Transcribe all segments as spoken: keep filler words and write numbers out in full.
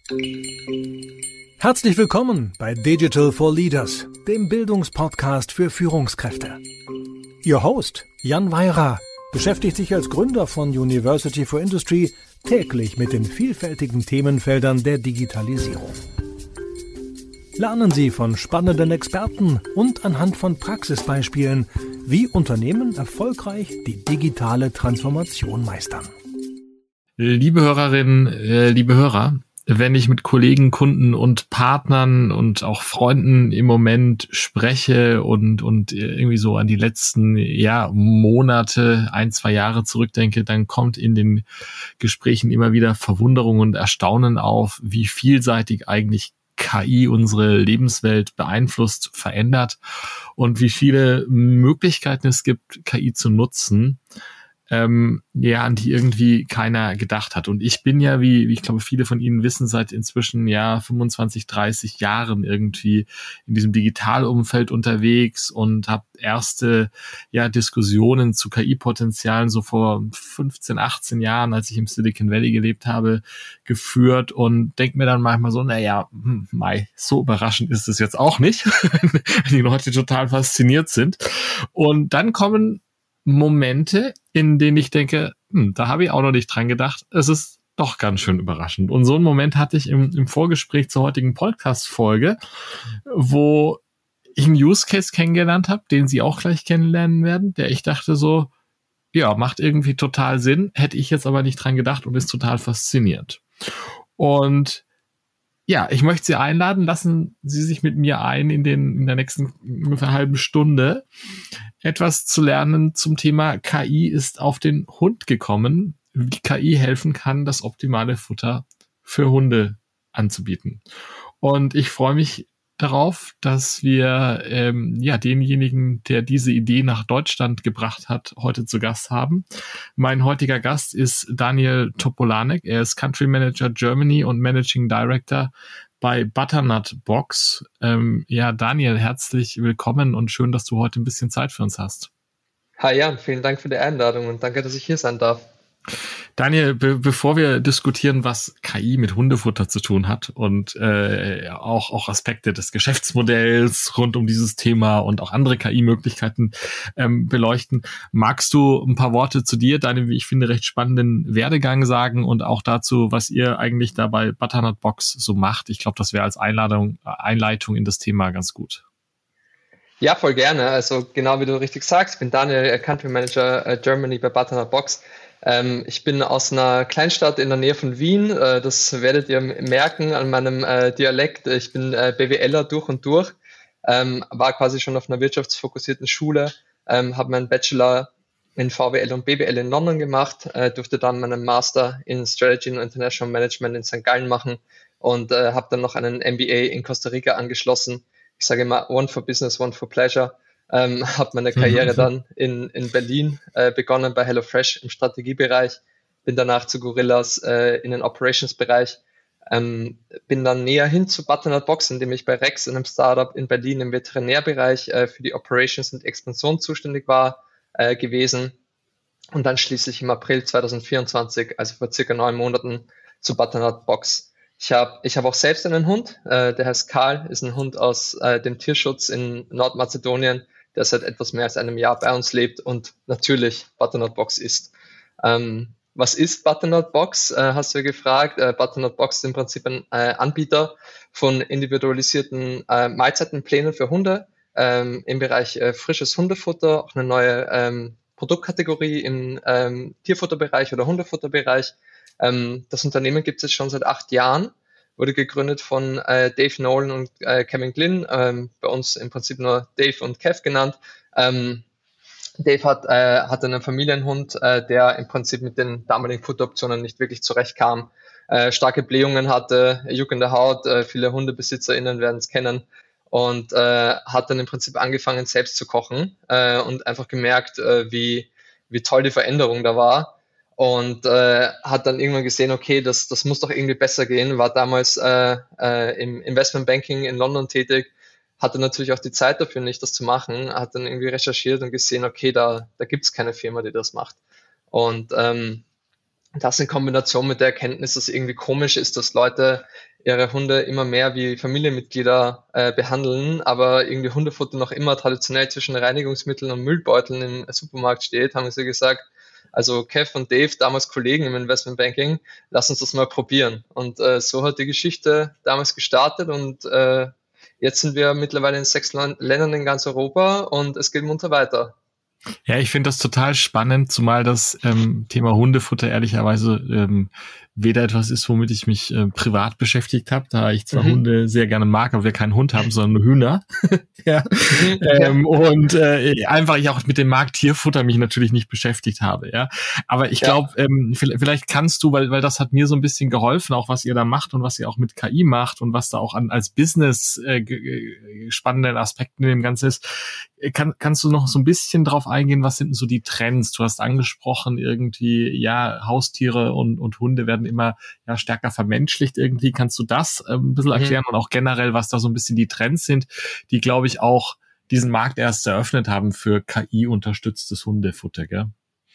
Herzlich willkommen bei Digital for Leaders, dem Bildungspodcast für Führungskräfte. Ihr Host, Jan Weira, beschäftigt sich als Gründer von University for Industry täglich mit den vielfältigen Themenfeldern der Digitalisierung. Lernen Sie von spannenden Experten und anhand von Praxisbeispielen, wie Unternehmen erfolgreich die digitale Transformation meistern. Liebe Hörerinnen, äh, liebe Hörer, wenn ich mit Kollegen, Kunden und Partnern und auch Freunden im Moment spreche und und irgendwie so an die letzten ja, Monate, ein, zwei Jahre zurückdenke, dann kommt in den Gesprächen immer wieder Verwunderung und Erstaunen auf, wie vielseitig eigentlich K I unsere Lebenswelt beeinflusst, verändert und wie viele Möglichkeiten es gibt, K I zu nutzen, ähm, ja, an die irgendwie keiner gedacht hat. Und ich bin ja, wie, wie ich glaube, viele von Ihnen wissen, seit inzwischen ja fünfundzwanzig, dreißig Jahren irgendwie in diesem Digitalumfeld unterwegs und habe erste ja Diskussionen zu K I-Potenzialen so vor fünfzehn, achtzehn Jahren, als ich im Silicon Valley gelebt habe, geführt und denke mir dann manchmal so, naja, hm, mei, so überraschend ist es jetzt auch nicht, wenn die Leute total fasziniert sind. Und dann kommen Momente, in denen ich denke, hm, da habe ich auch noch nicht dran gedacht. Es ist doch ganz schön überraschend. Und so einen Moment hatte ich im, im Vorgespräch zur heutigen Podcast-Folge, wo ich einen Use Case kennengelernt habe, den Sie auch gleich kennenlernen werden, der ich dachte so, ja, macht irgendwie total Sinn, hätte ich jetzt aber nicht dran gedacht und ist total faszinierend. Und ja, ich möchte Sie einladen, lassen Sie sich mit mir ein, in den in der nächsten ungefähr halben Stunde etwas zu lernen zum Thema K I ist auf den Hund gekommen, wie K I helfen kann, das optimale Futter für Hunde anzubieten. Und ich freue mich darauf, dass wir ähm, ja denjenigen, der diese Idee nach Deutschland gebracht hat, heute zu Gast haben. Mein heutiger Gast ist Daniel Topolanek. Er ist Country Manager Germany und Managing Director bei Butternut Box. Ähm, ja, Daniel, herzlich willkommen und schön, dass du heute ein bisschen Zeit für uns hast. Hi Jan, vielen Dank für die Einladung und danke, dass ich hier sein darf. Daniel, be- bevor wir diskutieren, was K I mit Hundefutter zu tun hat und äh, auch, auch Aspekte des Geschäftsmodells rund um dieses Thema und auch andere K I-Möglichkeiten ähm, beleuchten, magst du ein paar Worte zu dir, deinem, wie ich finde, recht spannenden Werdegang sagen und auch dazu, was ihr eigentlich da bei Butternut Box so macht? Ich glaube, das wäre als Einladung, Einleitung in das Thema ganz gut. Ja, voll gerne. Also genau wie du richtig sagst, ich bin Daniel, Country Manager äh, Germany bei Butternut Box. Ähm, ich bin aus einer Kleinstadt in der Nähe von Wien. Äh, das werdet ihr merken an meinem äh, Dialekt. Ich bin äh, BWLer durch und durch, ähm, war quasi schon auf einer wirtschaftsfokussierten Schule, ähm, habe meinen Bachelor in V W L und B W L in London gemacht, äh, durfte dann meinen Master in Strategy and International Management in Sankt Gallen machen und äh, habe dann noch einen M B A in Costa Rica angeschlossen. Ich sage immer, one for business, one for pleasure. Ähm, habe meine Karriere mhm. dann in, in Berlin äh, begonnen bei HelloFresh im Strategiebereich, bin danach zu Gorillas äh, in den Operations-Bereich, ähm, bin dann näher hin zu Butternut Box, indem ich bei Rex, in einem Startup in Berlin im Veterinärbereich äh, für die Operations und Expansion zuständig war, äh, gewesen und dann schließlich im April zwanzig vierundzwanzig, also vor circa neun Monaten, zu Butternut Box. Ich habe ich hab auch selbst einen Hund, äh, der heißt Karl, ist ein Hund aus äh, dem Tierschutz in Nordmazedonien, der seit etwas mehr als einem Jahr bei uns lebt und natürlich Butternut Box ist. Ähm, was ist Butternut Box, äh, hast du ja gefragt. Äh, Butternut Box ist im Prinzip ein äh, Anbieter von individualisierten äh, Mahlzeitenplänen für Hunde ähm, im Bereich äh, frisches Hundefutter, auch eine neue ähm, Produktkategorie im ähm, Tierfutterbereich oder Hundefutterbereich. Ähm, das Unternehmen gibt es jetzt schon seit acht Jahren. Wurde gegründet von äh, Dave Nolan und äh, Kevin Glynn, ähm, bei uns im Prinzip nur Dave und Kev genannt. Ähm, Dave hat, äh, hat einen Familienhund, äh, der im Prinzip mit den damaligen Futteroptionen nicht wirklich zurechtkam, äh, starke Blähungen hatte, juckende Haut, äh, viele HundebesitzerInnen werden es kennen und äh, hat dann im Prinzip angefangen selbst zu kochen äh, und einfach gemerkt, äh, wie, wie toll die Veränderung da war. Und äh, hat dann irgendwann gesehen, okay, das, das muss doch irgendwie besser gehen, war damals äh, äh, im Investmentbanking in London tätig, hatte natürlich auch die Zeit dafür nicht, das zu machen, hat dann irgendwie recherchiert und gesehen, okay, da, da gibt's keine Firma, die das macht. Und ähm, das in Kombination mit der Erkenntnis, dass irgendwie komisch ist, dass Leute ihre Hunde immer mehr wie Familienmitglieder äh, behandeln, aber irgendwie Hundefutter noch immer traditionell zwischen Reinigungsmitteln und Müllbeuteln im Supermarkt steht, haben sie gesagt, also Kev und Dave, damals Kollegen im Investmentbanking, lass uns das mal probieren. Und äh, so hat die Geschichte damals gestartet und äh, jetzt sind wir mittlerweile in sechs Land- Ländern in ganz Europa und es geht munter weiter. Ja, ich finde das total spannend, zumal das ähm, Thema Hundefutter ehrlicherweise ähm, weder etwas ist, womit ich mich äh, privat beschäftigt habe, da ich zwar mhm. Hunde sehr gerne mag, aber wir keinen Hund haben, sondern nur Hühner. ja. Mhm, ähm, ja. Und äh, einfach ich auch mit dem Markt Tierfutter mich natürlich nicht beschäftigt habe. Ja, aber ich glaube, ja. ähm, vielleicht kannst du, weil weil das hat mir so ein bisschen geholfen, auch was ihr da macht und was ihr auch mit K I macht und was da auch an als Business äh, g- spannenden Aspekten in dem Ganzen ist. Kann, kannst du noch so ein bisschen drauf eingehen, was sind denn so die Trends? Du hast angesprochen irgendwie, ja, Haustiere und, und Hunde werden immer ja stärker vermenschlicht irgendwie. Kannst du das äh, ein bisschen erklären mhm. und auch generell, was da so ein bisschen die Trends sind, die, glaube ich, auch diesen Markt erst eröffnet haben für K I-unterstütztes Hundefutter, gell?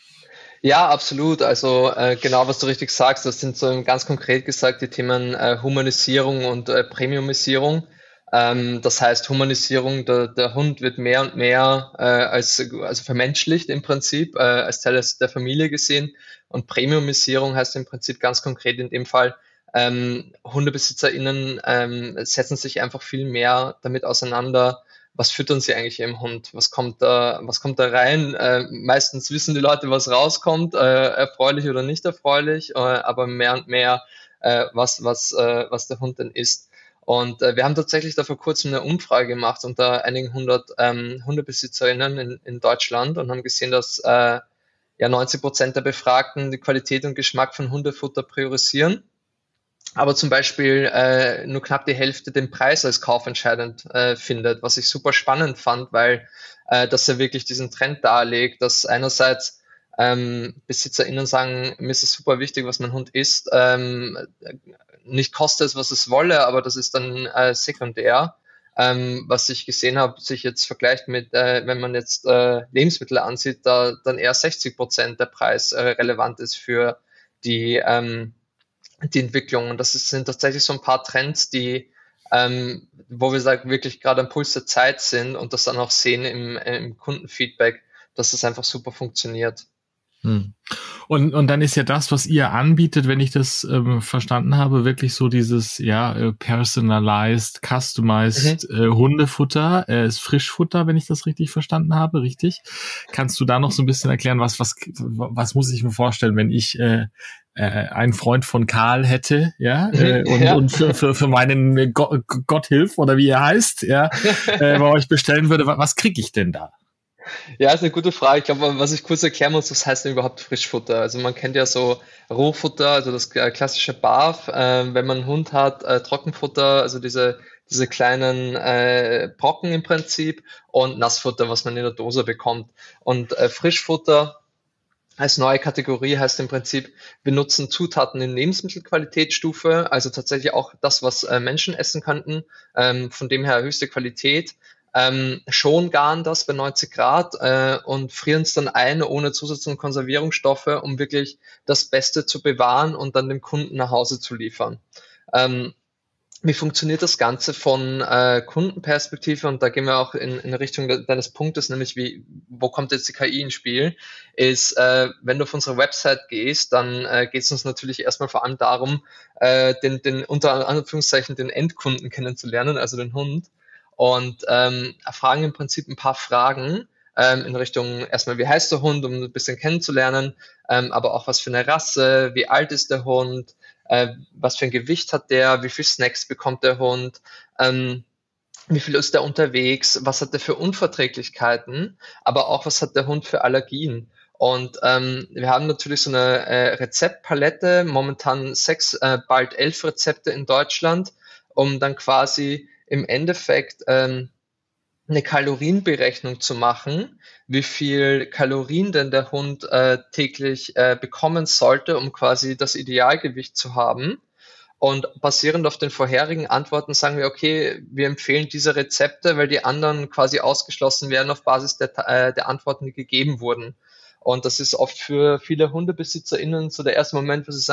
Ja, absolut. Also äh, genau, was du richtig sagst, das sind so ganz konkret gesagt die Themen äh, Humanisierung und äh, Premiumisierung. Ähm, das heißt, Humanisierung, der, der Hund wird mehr und mehr äh, als also vermenschlicht im Prinzip, äh, als Teil der Familie gesehen. Und Premiumisierung heißt im Prinzip ganz konkret in dem Fall, ähm, HundebesitzerInnen ähm, setzen sich einfach viel mehr damit auseinander, was füttern sie eigentlich ihrem Hund? Was kommt da, was kommt da rein? Äh, meistens wissen die Leute, was rauskommt, äh, erfreulich oder nicht erfreulich, äh, aber mehr und mehr, äh, was, was, äh, was der Hund denn isst. Und äh, wir haben tatsächlich da vor kurzem eine Umfrage gemacht unter einigen hundert ähm, HundebesitzerInnen in, in Deutschland und haben gesehen, dass äh, ja neunzig Prozent der Befragten die Qualität und Geschmack von Hundefutter priorisieren. Aber zum Beispiel äh, nur knapp die Hälfte den Preis als kaufentscheidend äh, findet, was ich super spannend fand, weil äh, das ja wirklich diesen Trend darlegt, dass einerseits ähm, BesitzerInnen sagen, mir ist es super wichtig, was mein Hund isst, ähm, nicht koste es, was es wolle, aber das ist dann äh, sekundär. Ähm, was ich gesehen habe, sich jetzt vergleicht mit, äh, wenn man jetzt äh, Lebensmittel ansieht, da dann eher sechzig Prozent der Preis äh, relevant ist für die ähm, die Entwicklung. Und das ist, sind tatsächlich so ein paar Trends, die, ähm, wo wir sagen, wirklich gerade am Puls der Zeit sind und das dann auch sehen im, im Kundenfeedback, dass das einfach super funktioniert. Hm. Und, und dann ist ja das, was ihr anbietet, wenn ich das ähm, verstanden habe, wirklich so dieses, ja, äh, personalized, customized mhm. äh, Hundefutter, äh, ist Frischfutter, wenn ich das richtig verstanden habe, richtig? Kannst du da noch so ein bisschen erklären, was, was, was muss ich mir vorstellen, wenn ich äh, äh, einen Freund von Karl hätte, ja, äh, und, ja. und für, für, für meinen Go- Gotthilf oder wie er heißt, ja, äh, bei euch bestellen würde, was, was kriege ich denn da? Ja, ist eine gute Frage. Ich glaube, was ich kurz erklären muss, was heißt denn überhaupt Frischfutter? Also man kennt ja so Rohfutter, also das klassische Barf, äh, wenn man einen Hund hat, äh, Trockenfutter, also diese diese kleinen äh, Brocken im Prinzip und Nassfutter, was man in der Dose bekommt. Und äh, Frischfutter als neue Kategorie heißt im Prinzip, wir nutzen Zutaten in Lebensmittelqualitätsstufe, also tatsächlich auch das, was äh, Menschen essen könnten, ähm, von dem her höchste Qualität. Ähm, schon garen das bei neunzig Grad äh, und frieren es dann ein ohne Zusatz- und Konservierungsstoffe, um wirklich das Beste zu bewahren und dann dem Kunden nach Hause zu liefern. Ähm, wie funktioniert das Ganze von äh, Kundenperspektive? Und da gehen wir auch in, in Richtung de- deines Punktes, nämlich wie, wo kommt jetzt die K I ins Spiel? Ist, äh, wenn du auf unsere Website gehst, dann äh, geht es uns natürlich erstmal vor allem darum, äh, den, den unter Anführungszeichen den Endkunden kennenzulernen, also den Hund. Und ähm, fragen im Prinzip ein paar Fragen ähm, in Richtung erstmal, wie heißt der Hund, um ein bisschen kennenzulernen, ähm, aber auch was für eine Rasse, wie alt ist der Hund, äh, was für ein Gewicht hat der, wie viel Snacks bekommt der Hund, ähm, wie viel ist der unterwegs, was hat der für Unverträglichkeiten, aber auch was hat der Hund für Allergien. Und ähm, wir haben natürlich so eine äh, Rezeptpalette, momentan sechs, äh, bald elf Rezepte in Deutschland, um dann quasi im Endeffekt ähm, eine Kalorienberechnung zu machen, wie viel Kalorien denn der Hund äh, täglich äh, bekommen sollte, um quasi das Idealgewicht zu haben. Und basierend auf den vorherigen Antworten sagen wir, okay, wir empfehlen diese Rezepte, weil die anderen quasi ausgeschlossen werden auf Basis der, äh, der Antworten, die gegeben wurden. Und das ist oft für viele HundebesitzerInnen so der erste Moment, wo sie sagen,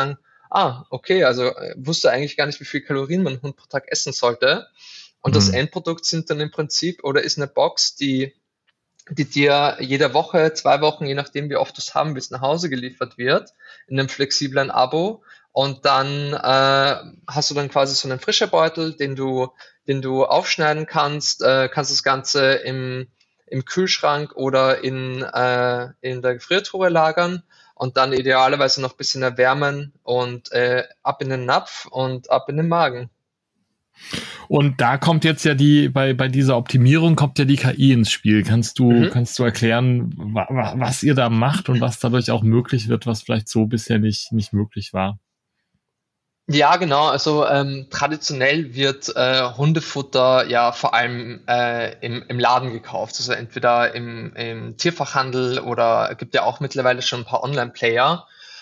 ah, okay, also äh, wusste eigentlich gar nicht, wie viel Kalorien mein Hund pro Tag essen sollte. Und das Mhm. Endprodukt sind dann im Prinzip oder ist eine Box, die, die dir jede Woche, zwei Wochen, je nachdem, wie oft du es haben willst, nach Hause geliefert wird, in einem flexiblen Abo. Und dann äh, hast du dann quasi so einen Frischerbeutel, den du, den du aufschneiden kannst, äh, kannst das Ganze im, im Kühlschrank oder in, äh, in der Gefriertruhe lagern und dann idealerweise noch ein bisschen erwärmen und äh, ab in den Napf und ab in den Magen. Und da kommt jetzt ja die, bei, bei dieser Optimierung kommt ja die K I ins Spiel. Kannst du, Mhm. kannst du erklären, wa, wa, was ihr da macht und was dadurch auch möglich wird, was vielleicht so bisher nicht, nicht möglich war? Ja, genau. Also ähm, traditionell wird äh, Hundefutter ja vor allem äh, im, im Laden gekauft. Also entweder im, im Tierfachhandel oder gibt ja auch mittlerweile schon ein paar Online-Player.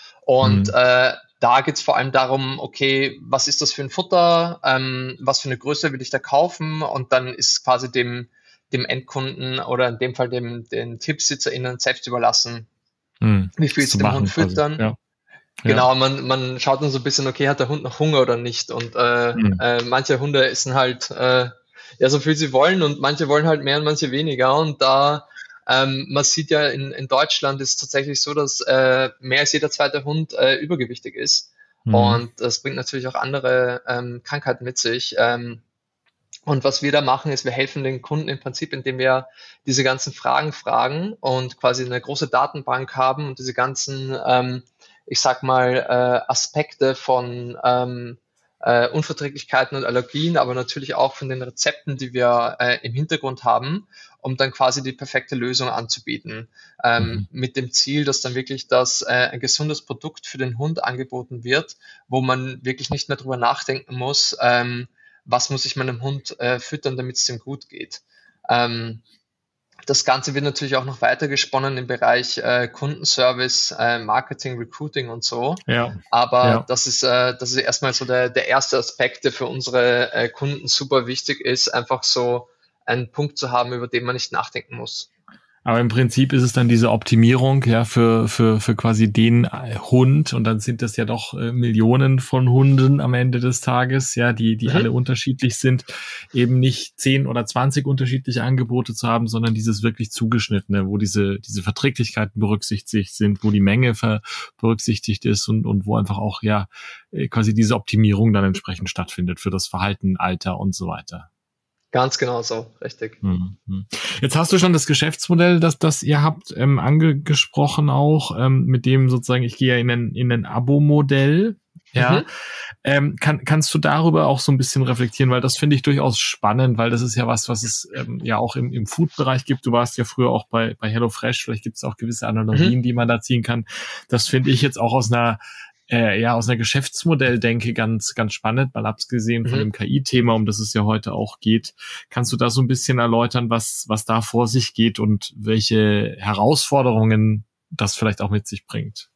Und Mhm. äh, da geht's vor allem darum, okay, was ist das für ein Futter? Ähm, was für eine Größe will ich da kaufen? Und dann ist quasi dem, dem Endkunden oder in dem Fall dem, den TierbesitzerInnen selbst überlassen, Mhm. wie viel Das sie zu dem Hund machen quasi. füttern. Ja. Ja. Genau, man, man schaut dann so ein bisschen, okay, hat der Hund noch Hunger oder nicht? Und äh, Mhm. äh, manche Hunde essen halt äh, ja so viel sie wollen und manche wollen halt mehr und manche weniger. Und da ähm, man sieht ja in, in Deutschland ist es tatsächlich so, dass äh, mehr als jeder zweite Hund äh, übergewichtig ist. Mhm. Und das bringt natürlich auch andere ähm, Krankheiten mit sich. Ähm, und was wir da machen, ist, wir helfen den Kunden im Prinzip, indem wir diese ganzen Fragen fragen und quasi eine große Datenbank haben und diese ganzen, ähm, ich sag mal, äh, Aspekte von ähm, äh, Unverträglichkeiten und Allergien, aber natürlich auch von den Rezepten, die wir äh, im Hintergrund haben, um dann quasi die perfekte Lösung anzubieten. Ähm, Mhm. mit dem Ziel, dass dann wirklich das äh, ein gesundes Produkt für den Hund angeboten wird, wo man wirklich nicht mehr drüber nachdenken muss, ähm, was muss ich meinem Hund äh, füttern, damit es dem gut geht. Ähm, das Ganze wird natürlich auch noch weiter gesponnen im Bereich äh, Kundenservice, äh, Marketing, Recruiting und so. Ja. Aber Ja. das ist, äh, das ist erstmal so der, der erste Aspekt, der für unsere äh, Kunden super wichtig ist, einfach so einen Punkt zu haben, über den man nicht nachdenken muss. Aber im Prinzip ist es dann diese Optimierung, ja, für, für, für quasi den Hund. Und dann sind das ja doch äh, Millionen von Hunden am Ende des Tages, ja, die, die Mhm. alle unterschiedlich sind, eben nicht zehn oder zwanzig unterschiedliche Angebote zu haben, sondern dieses wirklich zugeschnittene, wo diese, diese Verträglichkeiten berücksichtigt sind, wo die Menge ver berücksichtigt ist und, und wo einfach auch, ja, quasi diese Optimierung dann entsprechend stattfindet für das Verhalten, Alter und so weiter. Ganz genau so, richtig. Mhm. Jetzt hast du schon das Geschäftsmodell, das, das ihr habt, ähm, angesprochen auch, ähm, mit dem sozusagen, ich gehe ja in ein, in ein Abo-Modell. Ja, Mhm. ähm, kann, kannst du darüber auch so ein bisschen reflektieren, weil das finde ich durchaus spannend, weil das ist ja was, was es ähm, ja auch im, im Food-Bereich gibt. Du warst ja früher auch bei, bei HelloFresh, vielleicht gibt es auch gewisse Analogien, Mhm. die man da ziehen kann. Das finde ich jetzt auch aus einer Äh, ja, aus einer Geschäftsmodelldenke ganz, ganz spannend, mal abgesehen von Mhm. dem K I-Thema, um das es ja heute auch geht. Kannst du da so ein bisschen erläutern, was, was da vor sich geht und welche Herausforderungen das vielleicht auch mit sich bringt?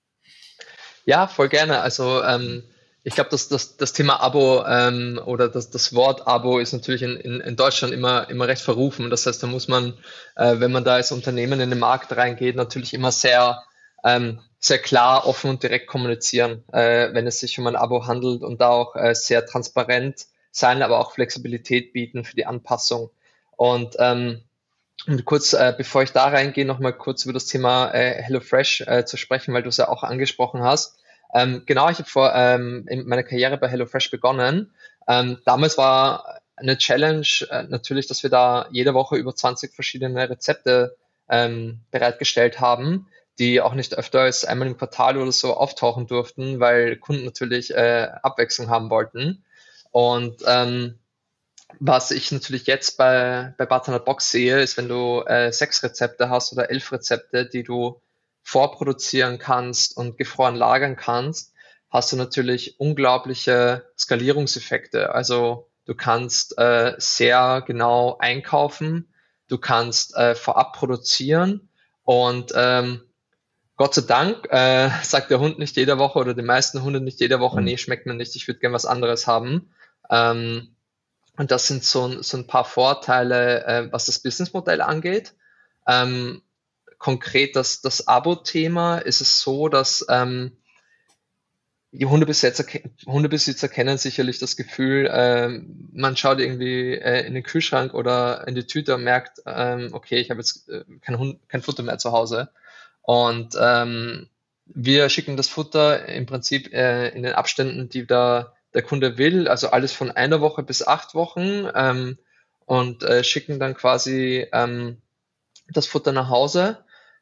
Ja, voll gerne. Also ähm, ich glaube, dass das, das Thema Abo ähm, oder das, das Wort Abo ist natürlich in, in, in Deutschland immer, immer recht verrufen. Das heißt, da muss man, äh, wenn man da als Unternehmen in den Markt reingeht, natürlich immer sehr, ähm, sehr klar, offen und direkt kommunizieren, äh, wenn es sich um ein Abo handelt und da auch äh, sehr transparent sein, aber auch Flexibilität bieten für die Anpassung. Und ähm, und kurz, äh, bevor ich da reingehe, noch mal kurz über das Thema äh, HelloFresh äh, zu sprechen, weil du es ja auch angesprochen hast. Ähm, genau, ich habe vor ähm, in meiner Karriere bei HelloFresh begonnen. Ähm, damals war eine Challenge äh, natürlich, dass wir da jede Woche über zwanzig verschiedene Rezepte ähm, bereitgestellt haben, die auch nicht öfter als einmal im Quartal oder so auftauchen durften, weil Kunden natürlich äh, Abwechslung haben wollten. Und ähm, was ich natürlich jetzt bei, bei Butternut Box sehe, ist, wenn du äh, sechs Rezepte hast oder elf Rezepte, die du vorproduzieren kannst und gefroren lagern kannst, hast du natürlich unglaubliche Skalierungseffekte. Also du kannst äh, sehr genau einkaufen, du kannst äh, vorab produzieren und ähm, Gott sei Dank äh, sagt der Hund nicht jede Woche oder die meisten Hunde nicht jede Woche, nee, schmeckt mir nicht, ich würde gern was anderes haben. Ähm, und das sind so, so ein paar Vorteile, äh, was das Businessmodell angeht. Ähm, konkret das, das Abo-Thema ist es so, dass ähm, die Hundebesitzer, Hundebesitzer kennen sicherlich das Gefühl, ähm, man schaut irgendwie äh, in den Kühlschrank oder in die Tüte und merkt, ähm, okay, ich habe jetzt äh, kein, Hund, kein Futter mehr zu Hause. Und ähm, wir schicken das Futter im Prinzip äh, in den Abständen, die da der Kunde will, also alles von einer Woche bis acht Wochen ähm, und äh, schicken dann quasi ähm, das Futter nach Hause,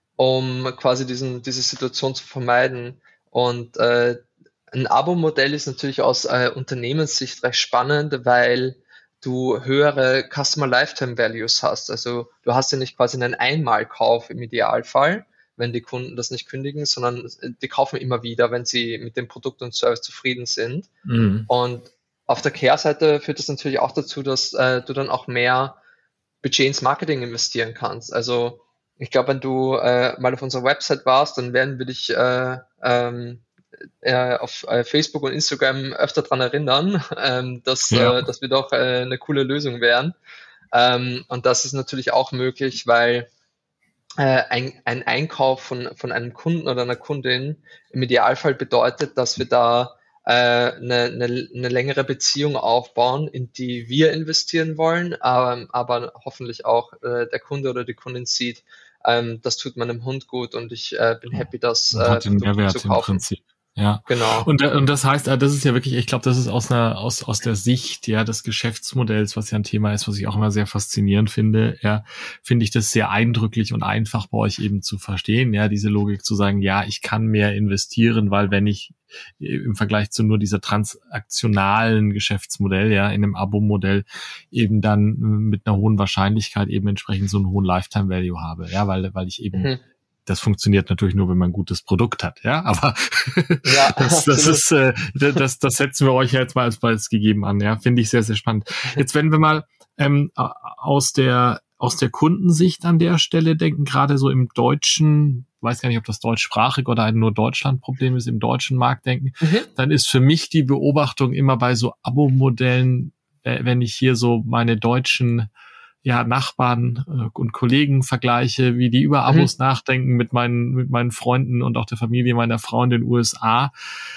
um quasi diesen, diese Situation zu vermeiden. Und äh, ein Abo-Modell ist natürlich aus äh, Unternehmenssicht recht spannend, weil du höhere Customer Lifetime Values hast. Also du hast ja nicht quasi einen Einmalkauf im Idealfall, wenn die Kunden das nicht kündigen, sondern die kaufen immer wieder, wenn sie mit dem Produkt und Service zufrieden sind. Mhm. Und auf der Care-Seite führt das natürlich auch dazu, dass äh, du dann auch mehr Budget ins Marketing investieren kannst. Also ich glaube, wenn du äh, mal auf unserer Website warst, dann werden wir dich äh, ähm, äh, auf äh, Facebook und Instagram öfter dran erinnern, ähm, dass, ja. äh, dass wir doch äh, eine coole Lösung wären. Ähm, und das ist natürlich auch möglich, weil äh, ein, ein Einkauf von, von einem Kunden oder einer Kundin im Idealfall bedeutet, dass wir da äh, eine, eine, eine längere Beziehung aufbauen, in die wir investieren wollen, aber, aber hoffentlich auch äh, der Kunde oder die Kundin sieht, ähm, das tut meinem Hund gut und ich äh, bin happy, das äh, den Mehrwert zu kaufen. Im Prinzip. Ja, genau. Und, und das heißt, das ist ja wirklich, ich glaube, das ist aus einer, aus, aus der Sicht, ja, des Geschäftsmodells, was ja ein Thema ist, was ich auch immer sehr faszinierend finde, ja, finde ich das sehr eindrücklich und einfach bei euch eben zu verstehen, ja, diese Logik zu sagen, ja, ich kann mehr investieren, weil wenn ich im Vergleich zu nur dieser transaktionalen Geschäftsmodell, ja, in einem Abo-Modell eben dann mit einer hohen Wahrscheinlichkeit eben entsprechend so einen hohen Lifetime Value habe, ja, weil, weil ich eben mhm. Das funktioniert natürlich nur, wenn man ein gutes Produkt hat, ja, aber ja, das, das ist, äh, das, das setzen wir euch ja jetzt mal als Preis gegeben an, ja, finde ich sehr, sehr spannend. Jetzt, wenn wir mal ähm, aus der aus der Kundensicht an der Stelle denken, gerade so im deutschen, weiß gar nicht, ob das deutschsprachig oder ein nur Deutschland-Problem ist, im deutschen Markt denken, mhm. dann ist für mich die Beobachtung immer bei so Abo-Modellen, äh, wenn ich hier so meine deutschen ja, Nachbarn äh, und Kollegen vergleiche, wie die über Abos mhm. nachdenken mit meinen, mit meinen Freunden und auch der Familie meiner Frau in den U S A.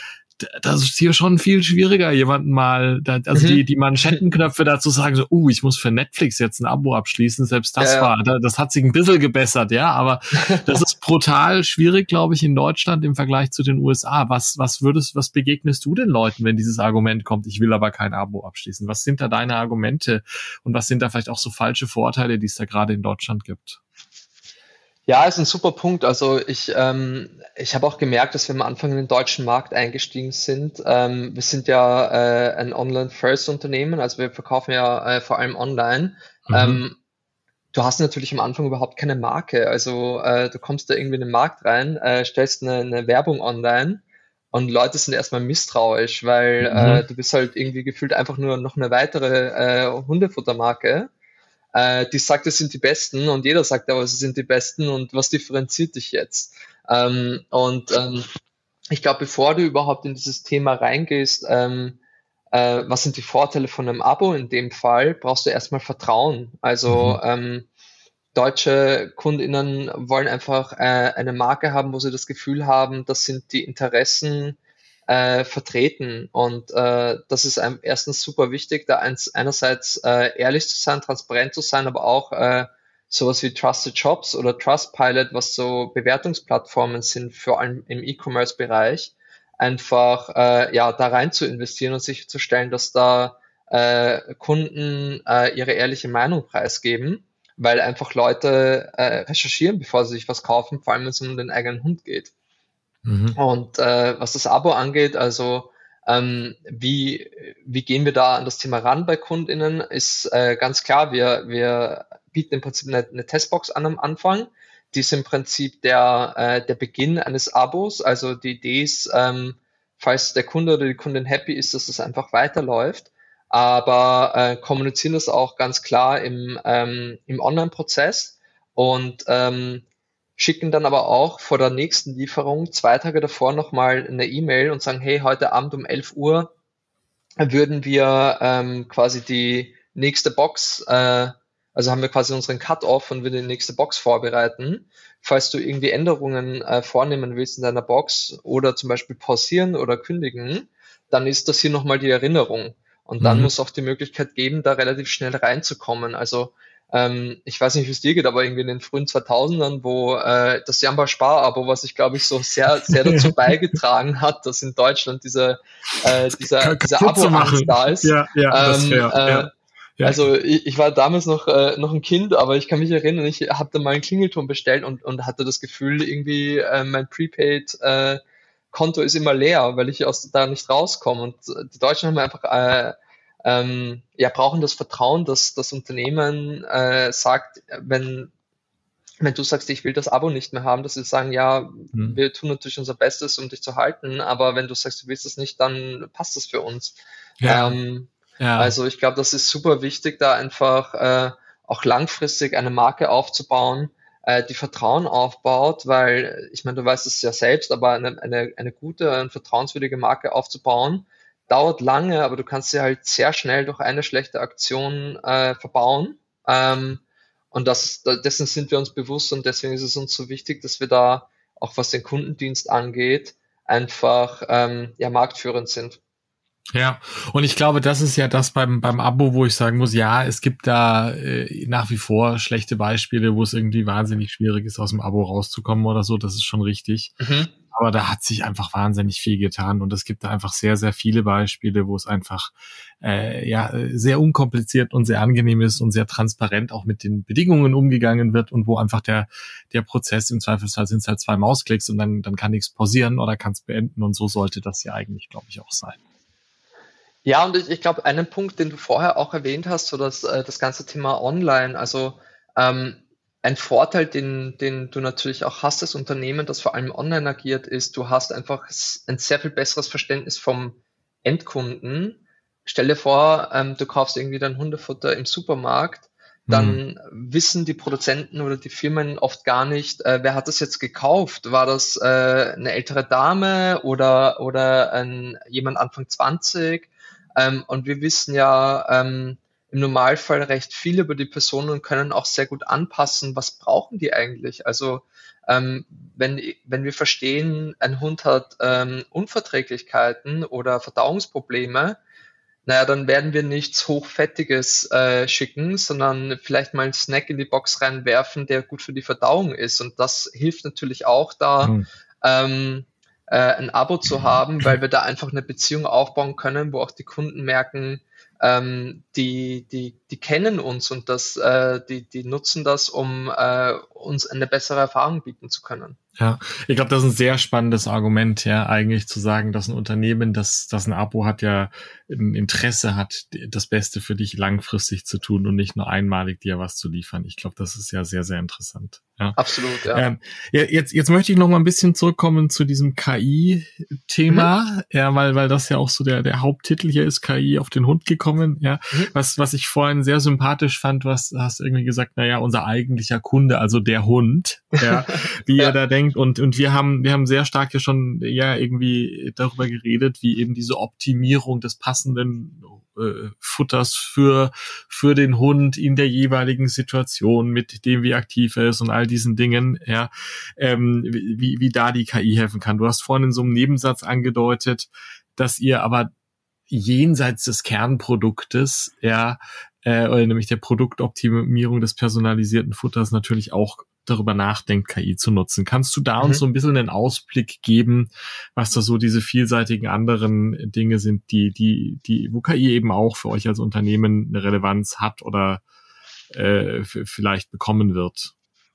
Das ist hier schon viel schwieriger, jemanden mal, da, also mhm. die, die Manschettenknöpfe dazu sagen, so, uh, ich muss für Netflix jetzt ein Abo abschließen, selbst das ja, war, das hat sich ein bisschen gebessert, ja, aber das ist brutal schwierig, glaube ich, in Deutschland im Vergleich zu den U S A. Was, was würdest, was begegnest du den Leuten, wenn dieses Argument kommt, ich will aber kein Abo abschließen? Was sind da deine Argumente und was sind da vielleicht auch so falsche Vorurteile, die es da gerade in Deutschland gibt? Ja, ist ein super Punkt. Also ich, ähm, ich habe auch gemerkt, dass wir am Anfang in den deutschen Markt eingestiegen sind. Ähm, wir sind ja äh, ein Online-First-Unternehmen, also wir verkaufen ja äh, vor allem online. Mhm. Ähm, du hast natürlich am Anfang überhaupt keine Marke. Also äh, du kommst da irgendwie in den Markt rein, äh, stellst eine, eine Werbung online und Leute sind erstmal misstrauisch, weil mhm. äh, du bist halt irgendwie gefühlt einfach nur noch eine weitere äh, Hundefuttermarke. Äh, die sagt, es sind die Besten und jeder sagt aber, es sind die Besten und was differenziert dich jetzt? Ähm, und ähm, ich glaube, bevor du überhaupt in dieses Thema reingehst, ähm, äh, was sind die Vorteile von einem Abo in dem Fall, brauchst du erstmal Vertrauen. Also mhm. ähm, deutsche KundInnen wollen einfach äh, eine Marke haben, wo sie das Gefühl haben, das sind die Interessen Äh, vertreten und äh, das ist einem erstens super wichtig, da eins, einerseits äh, ehrlich zu sein, transparent zu sein, aber auch äh, sowas wie Trusted Shops oder Trustpilot, was so Bewertungsplattformen sind, vor allem im E-Commerce-Bereich, einfach äh, ja da rein zu investieren und sicherzustellen, dass da äh, Kunden äh, ihre ehrliche Meinung preisgeben, weil einfach Leute äh, recherchieren, bevor sie sich was kaufen, vor allem wenn es um den eigenen Hund geht. Mhm. Und äh, was das Abo angeht, also ähm, wie, wie gehen wir da an das Thema ran bei KundInnen, ist äh, ganz klar, wir, wir bieten im Prinzip eine, eine Testbox an am Anfang. Die ist im Prinzip der, äh, der Beginn eines Abos. Also die Idee ist, ähm, falls der Kunde oder die Kundin happy ist, dass es einfach weiterläuft. Aber äh, kommunizieren das auch ganz klar im, ähm, im Online-Prozess und ähm, schicken dann aber auch vor der nächsten Lieferung zwei Tage davor nochmal eine E-Mail und sagen, hey, heute Abend um elf Uhr würden wir ähm, quasi die nächste Box äh, Also haben wir quasi unseren Cut-Off und wir die nächste Box vorbereiten. Falls du irgendwie Änderungen äh, vornehmen willst in deiner Box oder zum Beispiel pausieren oder kündigen, dann ist das hier nochmal die Erinnerung. Und dann mhm. muss auch die Möglichkeit geben, da relativ schnell reinzukommen. Also ähm, ich weiß nicht, wie es dir geht, aber irgendwie in den frühen zweitausendern, wo äh, das Jamba-Spar-Abo, was ich glaube ich so sehr, sehr dazu beigetragen hat, dass in Deutschland diese, äh, dieser, dieser Abo-Angst da ist. Ja, ja, ähm, wär, äh, ja. Ja. Also ich, ich war damals noch äh, noch ein Kind, aber ich kann mich erinnern, ich habe da mal einen Klingelton bestellt und, und hatte das Gefühl, irgendwie äh, mein Prepaid äh, Konto ist immer leer, weil ich aus da nicht rauskomme. Und die Deutschen haben einfach äh, ähm, ja brauchen das Vertrauen, dass das Unternehmen äh, sagt, wenn wenn du sagst, ich will das Abo nicht mehr haben, dass sie sagen, ja, hm. wir tun natürlich unser Bestes, um dich zu halten, aber wenn du sagst, du willst es nicht, dann passt das für uns. Ja. Ähm, Ja. Also ich glaube, das ist super wichtig, da einfach äh, auch langfristig eine Marke aufzubauen, äh, die Vertrauen aufbaut, weil ich meine, du weißt es ja selbst, aber eine, eine, eine gute und vertrauenswürdige Marke aufzubauen, dauert lange, aber du kannst sie halt sehr schnell durch eine schlechte Aktion äh, verbauen. Ähm, und das, dessen sind wir uns bewusst und deswegen ist es uns so wichtig, dass wir da, auch was den Kundendienst angeht, einfach ähm, ja marktführend sind. Ja, und ich glaube, das ist ja das beim beim Abo, wo ich sagen muss, ja, es gibt da äh, nach wie vor schlechte Beispiele, wo es irgendwie wahnsinnig schwierig ist, aus dem Abo rauszukommen oder so, das ist schon richtig. Mhm. Aber da hat sich einfach wahnsinnig viel getan und es gibt da einfach sehr, sehr viele Beispiele, wo es einfach äh, ja sehr unkompliziert und sehr angenehm ist und sehr transparent auch mit den Bedingungen umgegangen wird und wo einfach der der Prozess im Zweifelsfall sind es halt zwei Mausklicks und dann dann kann nichts pausieren oder kann es beenden und so sollte das ja eigentlich, glaube ich, auch sein. Ja, und ich, ich glaube, einen Punkt, den du vorher auch erwähnt hast, so das, äh, das ganze Thema Online, also ähm, ein Vorteil, den, den du natürlich auch hast als Unternehmen, das vor allem online agiert, ist, du hast einfach ein sehr viel besseres Verständnis vom Endkunden. Stell dir vor, ähm, du kaufst irgendwie dein Hundefutter im Supermarkt, dann mhm. wissen die Produzenten oder die Firmen oft gar nicht, äh, wer hat das jetzt gekauft? War das äh, eine ältere Dame oder, oder ein, jemand Anfang zwanzig? Ähm, und wir wissen ja ähm, im Normalfall recht viel über die Person und können auch sehr gut anpassen, was brauchen die eigentlich. Also ähm, wenn, wenn wir verstehen, ein Hund hat ähm, Unverträglichkeiten oder Verdauungsprobleme, naja, dann werden wir nichts Hochfettiges äh, schicken, sondern vielleicht mal einen Snack in die Box reinwerfen, der gut für die Verdauung ist. Und das hilft natürlich auch da, mhm. ähm, ein Abo zu haben, weil wir da einfach eine Beziehung aufbauen können, wo auch die Kunden merken, ähm, die, die, die kennen uns und das, äh, die, die nutzen das, um äh, uns eine bessere Erfahrung bieten zu können. Ja, ich glaube, das ist ein sehr spannendes Argument, ja, eigentlich zu sagen, dass ein Unternehmen, das, das ein Abo hat, ja ein Interesse hat, das Beste für dich langfristig zu tun und nicht nur einmalig dir was zu liefern. Ich glaube, das ist ja sehr, sehr interessant. Ja. Absolut, ja. Ähm, ja jetzt, jetzt möchte ich noch mal ein bisschen zurückkommen zu diesem K I-Thema, mhm. ja, weil, weil das ja auch so der, der Haupttitel hier ist, K I auf den Hund gekommen, ja. Mhm. Was, was ich vorhin sehr sympathisch fand, was hast irgendwie gesagt, na ja, unser eigentlicher Kunde, also der Hund, ja, wie ja. er da denkt. Und, und wir haben, wir haben sehr stark ja schon, ja, irgendwie darüber geredet, wie eben diese Optimierung des passenden äh, Futters für, für den Hund in der jeweiligen Situation, mit dem wie aktiv er ist und all diesen Dingen, ja, ähm, wie, wie da die K I helfen kann. Du hast vorhin in so einem Nebensatz angedeutet, dass ihr aber jenseits des Kernproduktes, ja, äh, nämlich der Produktoptimierung des personalisierten Futters natürlich auch darüber nachdenkt, K I zu nutzen. Kannst du da mhm. uns so ein bisschen einen Ausblick geben, was da so diese vielseitigen anderen Dinge sind, die, die, die, wo K I eben auch für euch als Unternehmen eine Relevanz hat oder äh, f- vielleicht bekommen wird?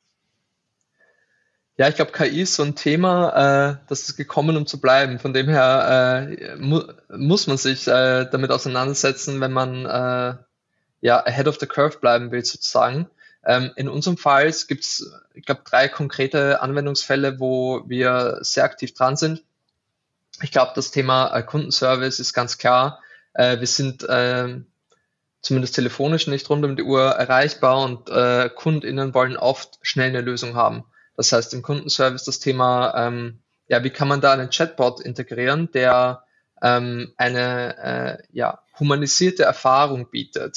Ja, ich glaube, K I ist so ein Thema, äh, das ist gekommen, um zu bleiben. Von dem her äh, mu- muss man sich äh, damit auseinandersetzen, wenn man äh, ja ahead of the curve bleiben will, sozusagen. Ähm, in unserem Fall gibt es, ich glaube, drei konkrete Anwendungsfälle, wo wir sehr aktiv dran sind. Ich glaube, das Thema äh, Kundenservice ist ganz klar. Äh, wir sind äh, zumindest telefonisch nicht rund um die Uhr erreichbar und äh, KundInnen wollen oft schnell eine Lösung haben. Das heißt, im Kundenservice das Thema, ähm, ja, wie kann man da einen Chatbot integrieren, der ähm, eine äh, ja, humanisierte Erfahrung bietet.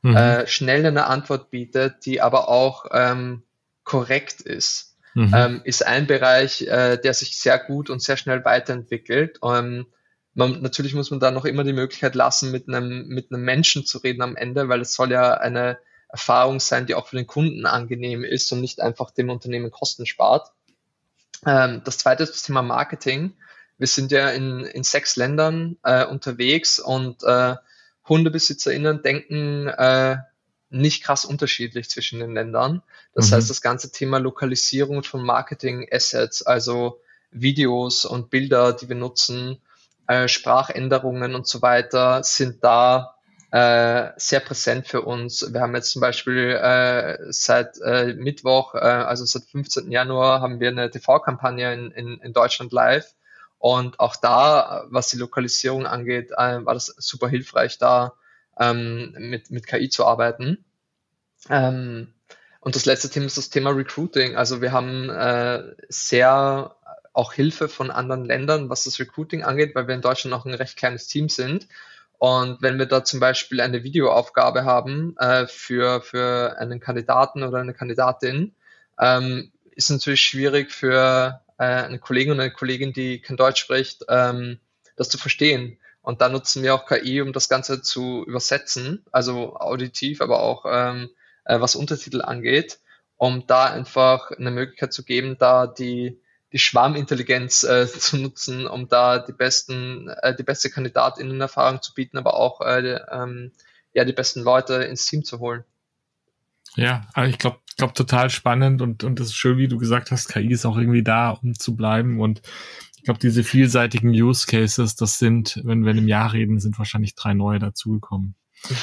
mhm. äh, schnell eine Antwort bietet, die aber auch ähm, korrekt ist, mhm. ähm, ist ein Bereich, äh, der sich sehr gut und sehr schnell weiterentwickelt. Ähm, man, natürlich muss man da noch immer die Möglichkeit lassen, mit einem, mit einem Menschen zu reden am Ende, weil es soll ja eine Erfahrung sein, die auch für den Kunden angenehm ist und nicht einfach dem Unternehmen Kosten spart. Ähm, das zweite ist das Thema Marketing. Wir sind ja in, in sechs Ländern äh, unterwegs und äh, HundebesitzerInnen denken äh, nicht krass unterschiedlich zwischen den Ländern. Das mhm. heißt, das ganze Thema Lokalisierung von Marketing-Assets, also Videos und Bilder, die wir nutzen, äh, Sprachänderungen und so weiter, sind da äh, sehr präsent für uns. Wir haben jetzt zum Beispiel äh, seit äh, Mittwoch, äh, also seit fünfzehnten Januar, haben wir eine T V-Kampagne in, in, in Deutschland live. Und auch da, was die Lokalisierung angeht, äh, war das super hilfreich, da ähm, mit, mit K I zu arbeiten. Ähm, und das letzte Thema ist das Thema Recruiting. Also wir haben äh, sehr auch Hilfe von anderen Ländern, was das Recruiting angeht, weil wir in Deutschland noch ein recht kleines Team sind. Und wenn wir da zum Beispiel eine Videoaufgabe haben äh, für, für einen Kandidaten oder eine Kandidatin, ähm, ist natürlich schwierig für äh, eine Kollegin oder eine Kollegin, die kein Deutsch spricht, ähm, das zu verstehen. Und da nutzen wir auch K I, um das Ganze zu übersetzen, also auditiv, aber auch ähm, äh, was Untertitel angeht, um da einfach eine Möglichkeit zu geben, da die die Schwarmintelligenz äh, zu nutzen, um da die besten, äh, die beste KandidatInnen-Erfahrung zu bieten, aber auch äh, ähm, ja die besten Leute ins Team zu holen. Ja, also ich glaube, glaube total spannend und und das ist schön, wie du gesagt hast, K I ist auch irgendwie da, um zu bleiben und ich glaube, diese vielseitigen Use Cases, das sind, wenn wir im Jahr reden, sind wahrscheinlich drei neue dazugekommen.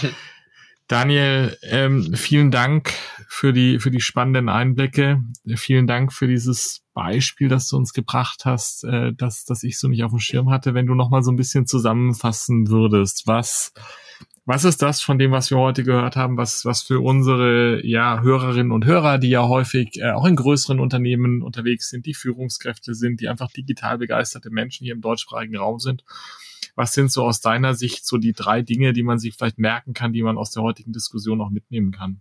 Daniel, ähm, vielen Dank für die für die spannenden Einblicke. Vielen Dank für dieses Beispiel, das du uns gebracht hast, äh, dass dass ich so nicht auf dem Schirm hatte. Wenn du noch mal so ein bisschen zusammenfassen würdest, was was ist das von dem, was wir heute gehört haben, was was für unsere ja Hörerinnen und Hörer, die ja häufig äh, auch in größeren Unternehmen unterwegs sind, die Führungskräfte sind, die einfach digital begeisterte Menschen hier im deutschsprachigen Raum sind. Was sind so aus deiner Sicht so die drei Dinge, die man sich vielleicht merken kann, die man aus der heutigen Diskussion auch mitnehmen kann?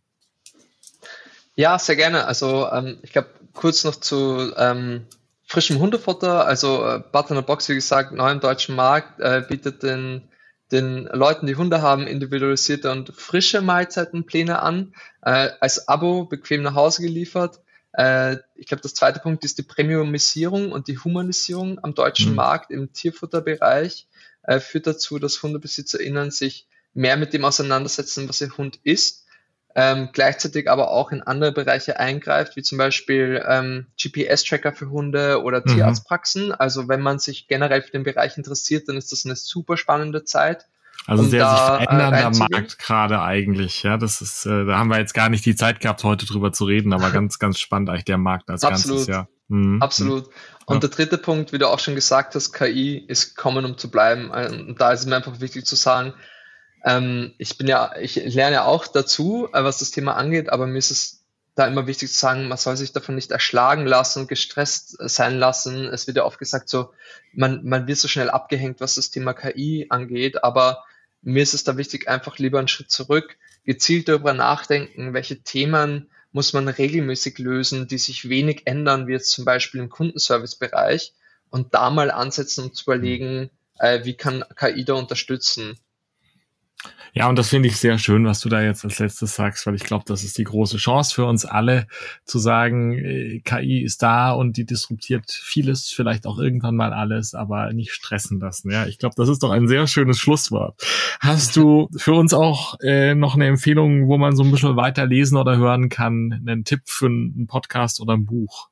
Ja, sehr gerne. Also ähm, ich glaube, kurz noch zu ähm, frischem Hundefutter. Also äh, Butter Box, wie gesagt, neu im deutschen Markt, äh, bietet den, den Leuten, die Hunde haben, individualisierte und frische Mahlzeitenpläne an, äh, als Abo bequem nach Hause geliefert. Äh, ich glaube, das zweite Punkt ist die Premiumisierung und die Humanisierung am deutschen mhm. Markt im Tierfutterbereich. Äh, führt dazu, dass HundebesitzerInnen sich mehr mit dem auseinandersetzen, was ihr Hund isst, ähm, gleichzeitig aber auch in andere Bereiche eingreift, wie zum Beispiel ähm, G P S-Tracker für Hunde oder mhm. Tierarztpraxen. Also wenn man sich generell für den Bereich interessiert, dann ist das eine super spannende Zeit. Also um sehr da, sich verändernder äh, Markt gerade eigentlich. Ja, das ist, äh, da haben wir jetzt gar nicht die Zeit gehabt, heute drüber zu reden, aber ganz, ganz spannend eigentlich der Markt als Absolut. Ganzes. Ja. Mhm. Absolut. Und ja. Der dritte Punkt, wie du auch schon gesagt hast, K I ist gekommen, um zu bleiben. Und da ist mir einfach wichtig zu sagen, ähm, ich bin ja, ich lerne ja auch dazu, äh, was das Thema angeht, aber mir ist es da immer wichtig zu sagen, man soll sich davon nicht erschlagen lassen und gestresst sein lassen. Es wird ja oft gesagt, so, man, man wird so schnell abgehängt, was das Thema K I angeht, aber mir ist es da wichtig, einfach lieber einen Schritt zurück, gezielt darüber nachdenken, welche Themen muss man regelmäßig lösen, die sich wenig ändern, wie jetzt zum Beispiel im Kundenservice-Bereich, und da mal ansetzen und zu überlegen, äh, wie kann K I da unterstützen. Ja, und das finde ich sehr schön, was du da jetzt als letztes sagst, weil ich glaube, das ist die große Chance für uns alle, zu sagen, K I ist da und die disruptiert vieles, vielleicht auch irgendwann mal alles, aber nicht stressen lassen. Ja, ich glaube, das ist doch ein sehr schönes Schlusswort. Hast du für uns auch äh, noch eine Empfehlung, wo man so ein bisschen weiter lesen oder hören kann, einen Tipp für einen Podcast oder ein Buch?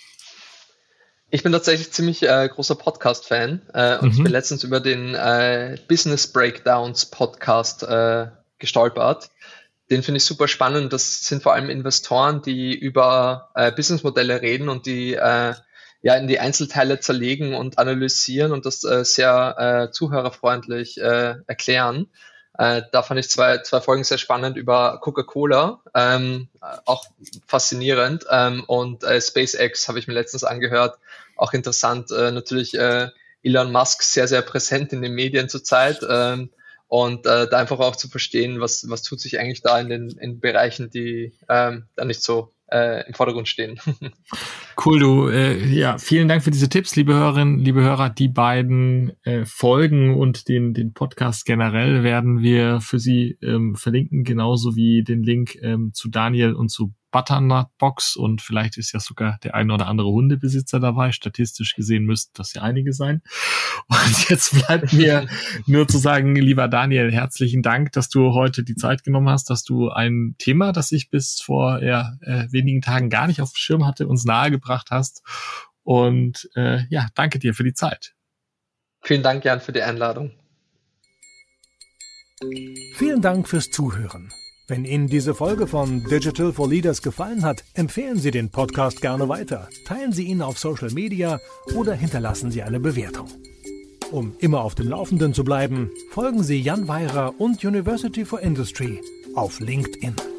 Ich bin tatsächlich ziemlich äh, großer Podcast-Fan äh, und mhm. ich bin letztens über den äh, Business Breakdowns Podcast äh, gestolpert. Den finde ich super spannend. Das sind vor allem Investoren, die über äh, Businessmodelle reden und die äh, ja in die Einzelteile zerlegen und analysieren und das äh, sehr äh, zuhörerfreundlich äh, erklären. Äh, da fand ich zwei, zwei Folgen sehr spannend über Coca-Cola, ähm, auch faszinierend. Ähm, und äh, SpaceX habe ich mir letztens angehört, auch interessant. Äh, natürlich äh, Elon Musk sehr, sehr präsent in den Medien zurzeit. Ähm, und äh, da einfach auch zu verstehen, was, was tut sich eigentlich da in den in Bereichen, die ähm, da nicht so äh, im Vordergrund stehen. Cool, du. Äh, ja, vielen Dank für diese Tipps, liebe Hörerinnen, liebe Hörer. Die beiden äh, Folgen und den den Podcast generell werden wir für Sie ähm, verlinken, genauso wie den Link ähm, zu Daniel und zu Butternut Box, und vielleicht ist ja sogar der ein oder andere Hundebesitzer dabei. Statistisch gesehen müssten das ja einige sein. Und jetzt bleibt mir nur zu sagen, lieber Daniel, herzlichen Dank, dass du heute die Zeit genommen hast, dass du ein Thema, das ich bis vor ja, äh, wenigen Tagen gar nicht auf dem Schirm hatte, uns nahegebracht hast. Und äh, ja, danke dir für die Zeit. Vielen Dank, Jan, für die Einladung. Vielen Dank fürs Zuhören. Wenn Ihnen diese Folge von Digital for Leaders gefallen hat, empfehlen Sie den Podcast gerne weiter, teilen Sie ihn auf Social Media oder hinterlassen Sie eine Bewertung. Um immer auf dem Laufenden zu bleiben, folgen Sie Jan Weyra und University for Industry auf LinkedIn.